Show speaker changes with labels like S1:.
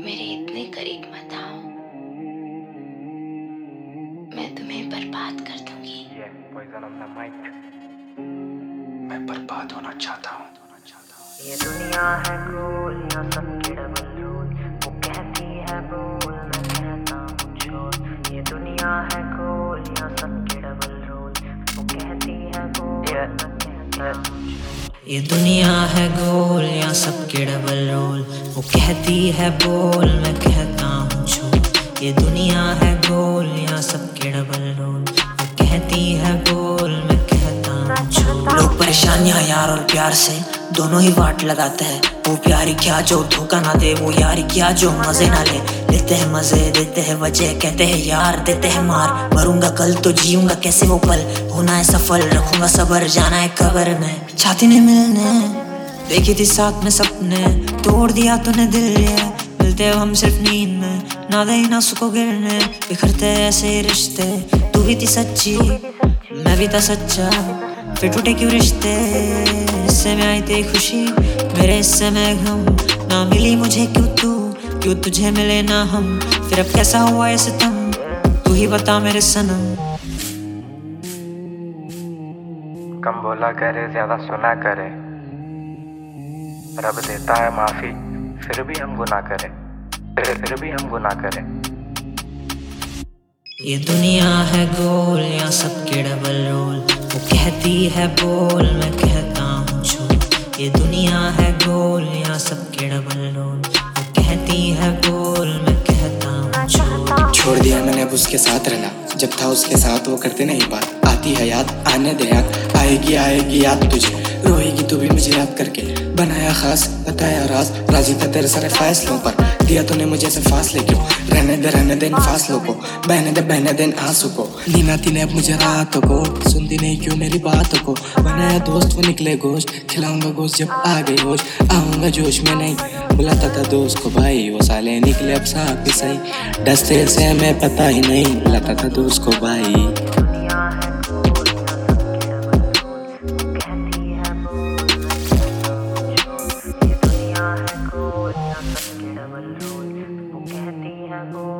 S1: मेरे इतने करीब मत आओ, मैं तुम्हें बर्बाद कर दूंगी।
S2: मैं बर्बाद होना चाहता हूँ।
S3: ये दुनिया है गोल या सबके डबल रोल, वो कहती है बोल मैं कहता हूँ छोड़। ये दुनिया है गोल या सबके डबल रोल, वो कहती है बोल मैं कहता हूँ छोड़। ये दुनिया है गोल या सबके डबल रोल, वो कहती है बोल मैं कहता हूँ छोड़। ये दुनिया है गोल या सबके डबल रोल, वो कहती है बोल मैं कहता हूँ छोड़। लोग परेशानियां यार और प्यार से दोनों ही वाट लगाते हैं। वो प्यारी क्या जो धोखा ना दे, वो यारी क्या जो मजे ना ले। लेते हैं मजे देते हैं वजह, कहते हैं यार देते हैं मार। मरूंगा कल तो जीऊंगा कैसे वो पल, होना है सफल रखूंगा सबर, जाना है कब्र में। छाती ने मिलने देखी थी साथ में सपने, तोड़ दिया तूने दिल ये, मिलते हो हम सिर्फ नींद में। ना दे ना सुको गिरने, बिखरते ऐसे रिश्ते। तू भी थी सच्ची मैं भी था सच्चा, फिर टूटे क्यों रिश्ते। हिस्से में आई थी खुशी मेरे हिस्से में गम, ना मिली मुझे क्यों तुझे मिले ना हम। फिर अब कैसा हुआ ये सितम, तू ही बता मेरे सनम।
S2: कम बोला करे ज्यादा सुना करे, रब देता है माफी फिर भी हम गुनाह करें, फिर भी हम गुनाह करें।
S3: ये दुनिया है गोल या सबके डबल रोल, वो कहती है बोल मैं कहता हूँ छोड़। ये दुनिया है गोल या सबके डबल रोल, वो कहती है बोल मैं कहता हूँ छोड़।
S4: छोड़ दिया मैंने अब उसके साथ रहना, जब था उसके साथ वो करते नहीं बात। आती है याद आने दे याद, आएगी याद तुझे, रोएगी तू भी मुझे याद करके। बनाया खास बताया राज, राजी था तेरे सारे फैसलों पर, दिया तूने मुझे से फासले क्यों। रहने दे इन फासलों को, बहने दे इन आंसू को। नींद आती ने अब मुझे रातों को, सुनती नहीं क्यों मेरी बातों को। बनाया दोस्त वो निकले गोश्त, खिलाऊंगा गोश्त जब आ गई होश। आऊंगा जोश में नहीं बुलाता था दोस्त को भाई, वो साले निकले अब साथ ही सही। डसते से मैं पता ही नहीं बुलाता था दोस्त को भाई।
S3: कहती है वो